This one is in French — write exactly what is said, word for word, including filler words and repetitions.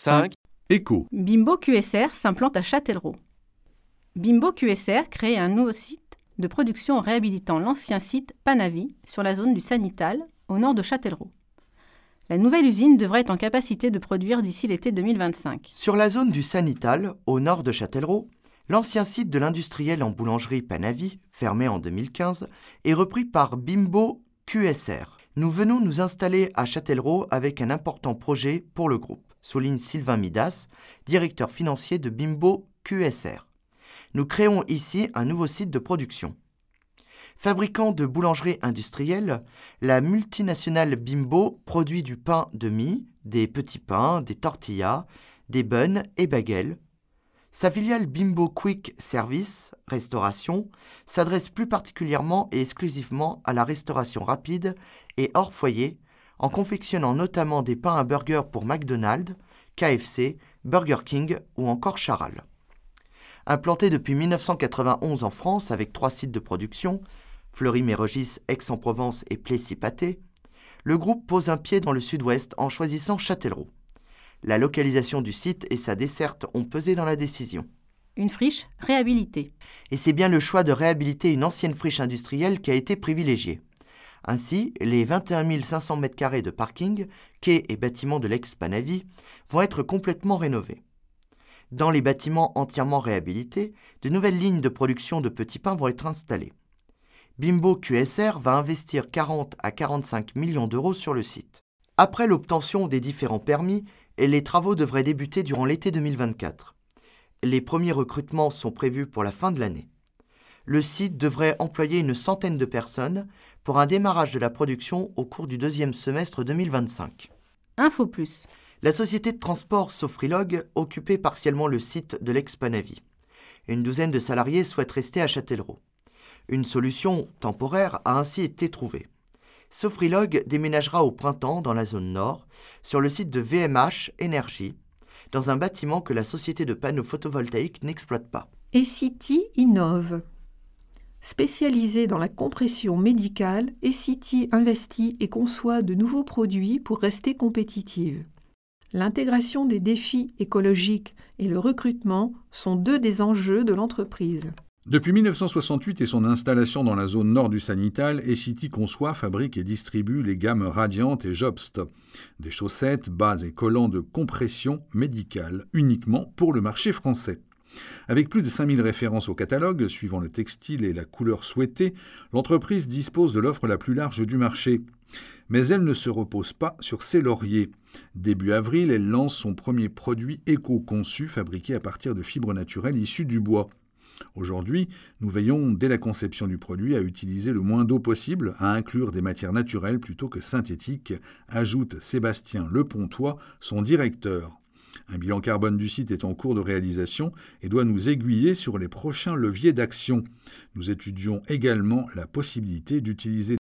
cinq. Écho. Bimbo Q S R s'implante à Châtellerault. Bimbo Q S R crée un nouveau site de production en réhabilitant l'ancien site Panavi sur la zone du Sanital, au nord de Châtellerault. La nouvelle usine devrait être en capacité de produire d'ici l'été deux mille vingt-cinq. Sur la zone du Sanital, au nord de Châtellerault, l'ancien site de l'industriel en boulangerie Panavi, fermé en deux mille quinze, est repris par Bimbo Q S R. Nous venons nous installer à Châtellerault avec un important projet pour le groupe, souligne Sylvain Midas, directeur financier de Bimbo Q S R. Nous créons ici un nouveau site de production. Fabricant de boulangerie industrielle, la multinationale Bimbo produit du pain de mie, des petits pains, des tortillas, des buns et bagels. Sa filiale Bimbo Quick Service, restauration, s'adresse plus particulièrement et exclusivement à la restauration rapide et hors foyer, en confectionnant notamment des pains à burger pour McDonald's, K F C, Burger King ou encore Charal. Implanté depuis mille neuf cent quatre-vingt-onze en France avec trois sites de production, Fleury-Mérogis, Aix-en-Provence et Plessis-Pâté, le groupe pose un pied dans le sud-ouest en choisissant Châtellerault. La localisation du site et sa desserte ont pesé dans la décision. Une friche réhabilitée. Et c'est bien le choix de réhabiliter une ancienne friche industrielle qui a été privilégié. Ainsi, les vingt et un mille cinq cents mètres carrés de parking, quais et bâtiments de l'ex-Panavi vont être complètement rénovés. Dans les bâtiments entièrement réhabilités, de nouvelles lignes de production de petits pains vont être installées. Bimbo Q S R va investir quarante à quarante-cinq millions d'euros sur le site. Après l'obtention des différents permis, les travaux devraient débuter durant l'été deux mille vingt-quatre. Les premiers recrutements sont prévus pour la fin de l'année. Le site devrait employer une centaine de personnes pour un démarrage de la production au cours du deuxième semestre deux mille vingt-cinq. Info plus. La société de transport Sofrilog occupait partiellement le site de l'ex-Panavi. Une douzaine de salariés souhaitent rester à Châtellerault. Une solution temporaire a ainsi été trouvée. Sofrilog déménagera au printemps dans la zone nord, sur le site de V M H Énergie, dans un bâtiment que la société de panneaux photovoltaïques n'exploite pas. Essity innove. Spécialisée dans la compression médicale, Essity investit et conçoit de nouveaux produits pour rester compétitive. L'intégration des défis écologiques et le recrutement sont deux des enjeux de l'entreprise. Depuis mille neuf cent soixante-huit et son installation dans la zone nord du Sanital, Essity conçoit, fabrique et distribue les gammes Radiant et Jobst, des chaussettes, bas et collants de compression médicale, uniquement pour le marché français. Avec plus de cinq mille références au catalogue, suivant le textile et la couleur souhaitée, l'entreprise dispose de l'offre la plus large du marché. Mais elle ne se repose pas sur ses lauriers. Début avril, elle lance son premier produit éco-conçu, fabriqué à partir de fibres naturelles issues du bois. Aujourd'hui, nous veillons dès la conception du produit à utiliser le moins d'eau possible, à inclure des matières naturelles plutôt que synthétiques, ajoute Sébastien Lepontois, son directeur. Un bilan carbone du site est en cours de réalisation et doit nous aiguiller sur les prochains leviers d'action. Nous étudions également la possibilité d'utiliser